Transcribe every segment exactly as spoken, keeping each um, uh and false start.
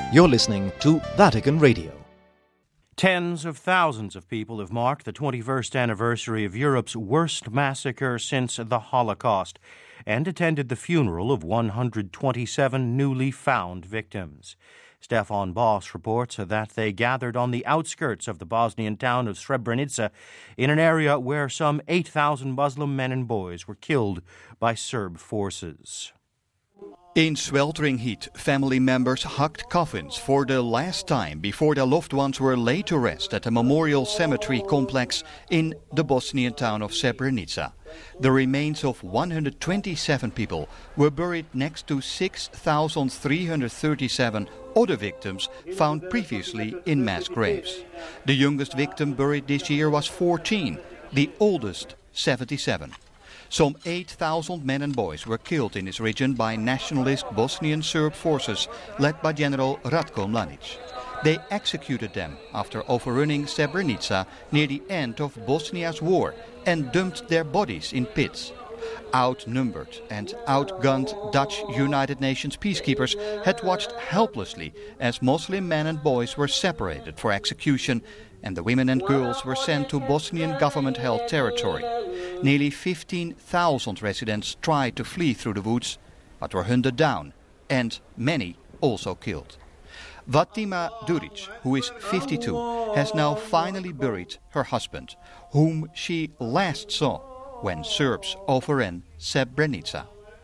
You're listening to Vatican Radio. Tens of thousands of people have marked the twenty-first anniversary of Europe's worst massacre since the Holocaust and attended the funeral of one hundred twenty-seven newly found victims. Stefan Boss reports that they gathered on the outskirts of the Bosnian town of Srebrenica in an area where some eight thousand Muslim men and boys were killed by Serb forces. In sweltering heat, family members hugged coffins for the last time before their loved ones were laid to rest at a memorial cemetery complex in the Bosnian town of Srebrenica. The remains of one hundred twenty-seven people were buried next to six thousand three hundred thirty-seven other victims found previously in mass graves. The youngest victim buried this year was fourteen, the oldest seventy-seven. Some eight thousand men and boys were killed in this region by nationalist Bosnian Serb forces led by General Ratko Mladic. They executed them after overrunning Srebrenica near the end of Bosnia's war and dumped their bodies in pits. Outnumbered and outgunned Dutch United Nations peacekeepers had watched helplessly as Muslim men and boys were separated for execution, and the women and girls were sent to Bosnian government-held territory. Nearly fifteen thousand residents tried to flee through the woods, but were hunted down, and many also killed. Vatima Duric, who is fifty-two, has now finally buried her husband, whom she last saw when Serbs overran Srebrenica.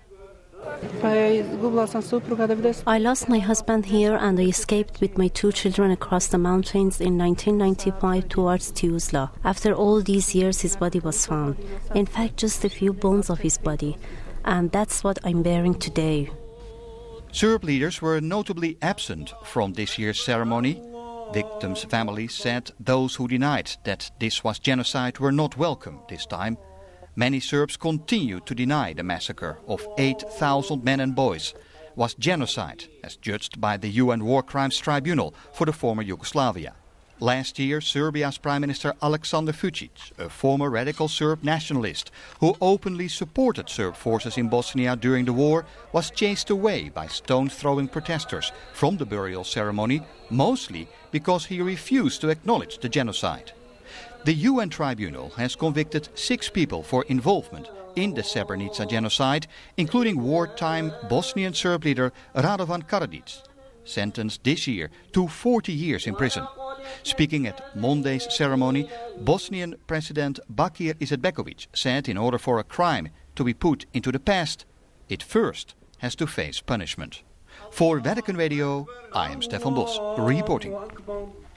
I lost my husband here and I escaped with my two children across the mountains in nineteen ninety-five towards Tuzla. After all these years, his body was found. In fact, just a few bones of his body. And that's what I'm bearing today. Serb leaders were notably absent from this year's ceremony. Victims' families said those who denied that this was genocide were not welcome this time. Many Serbs continue to deny the massacre of eight thousand men and boys was genocide, as judged by the U N War Crimes Tribunal for the former Yugoslavia. Last year, Serbia's Prime Minister Aleksandar Vučić, a former radical Serb nationalist who openly supported Serb forces in Bosnia during the war, was chased away by stone-throwing protesters from the burial ceremony, mostly because he refused to acknowledge the genocide. The U N tribunal has convicted six people for involvement in the Srebrenica genocide, including wartime Bosnian Serb leader Radovan Karadzic, sentenced this year to forty years in prison. Speaking at Monday's ceremony, Bosnian President Bakir Izetbegovic said in order for a crime to be put into the past, it first has to face punishment. For Vatican Radio, I am Stefan Bos, reporting.